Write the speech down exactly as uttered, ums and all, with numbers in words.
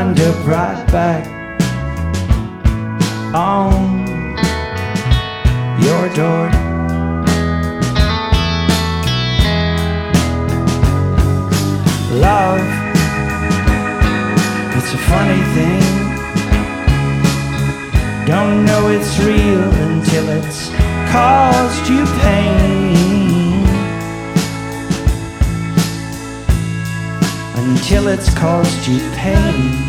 wind up right back on your door. Love, it's a funny thing. Don't know it's real until it's caused you pain. Until it's caused you pain.